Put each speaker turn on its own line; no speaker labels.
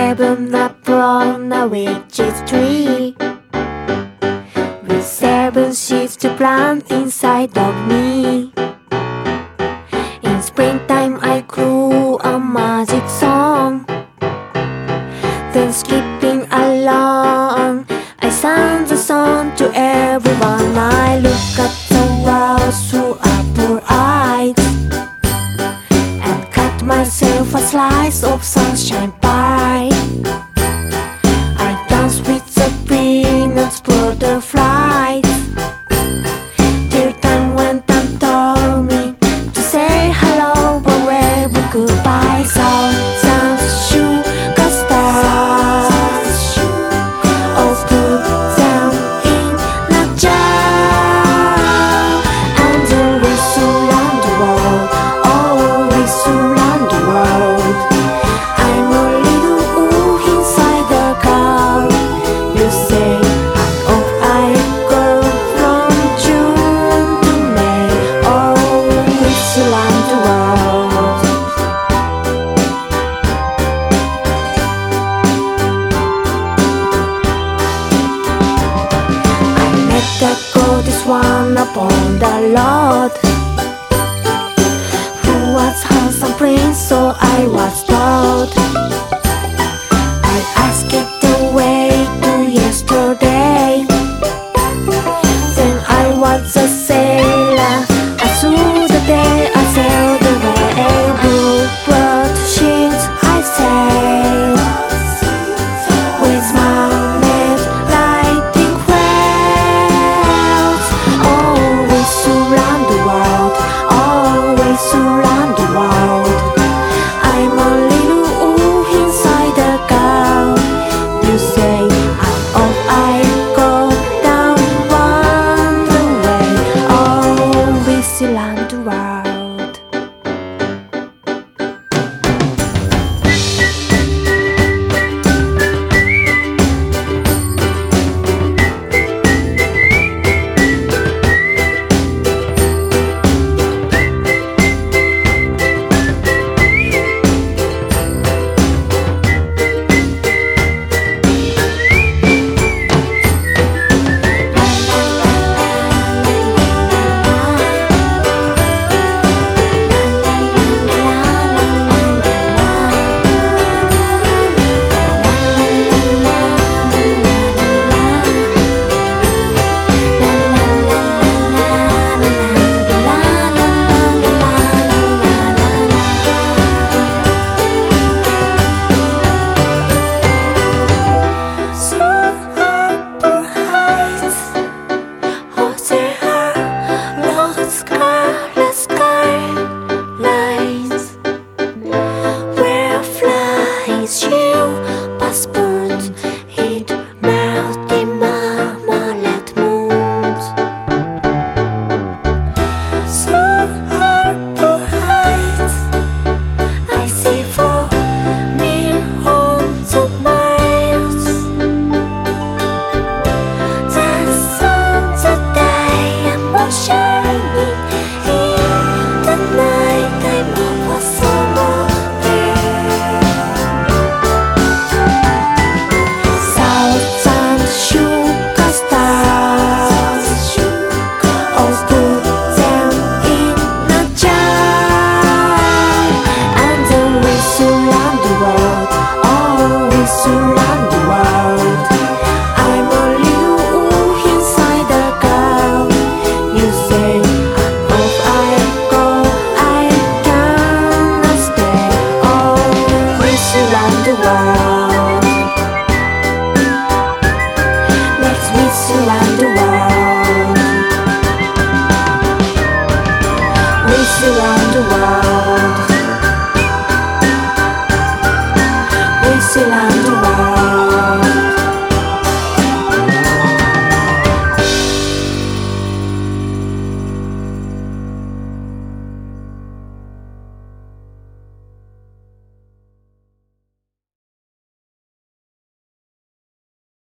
7 apple on a witch's tree, with 7 seeds to plant inside of me. In springtime I grew a magic song, then skipping along I sang the song to everyone. I look at the world through apple eyes and cut myself a slice of sunshine pie. I dance with the peanuts, butterflies, till time when time told me to say hello but wave goodbye. Sounds sugar stars, oh put them in a jar, and then whistle round the world, oh whistle round the world. I'm a little ooh inside the car. You say oh I go from June to May, oh whistle round the world. I met the goddess one upon the Lord, who was handsome prince, so I was told. I asked it the way to yesterday, then I was a sailor, I saw the day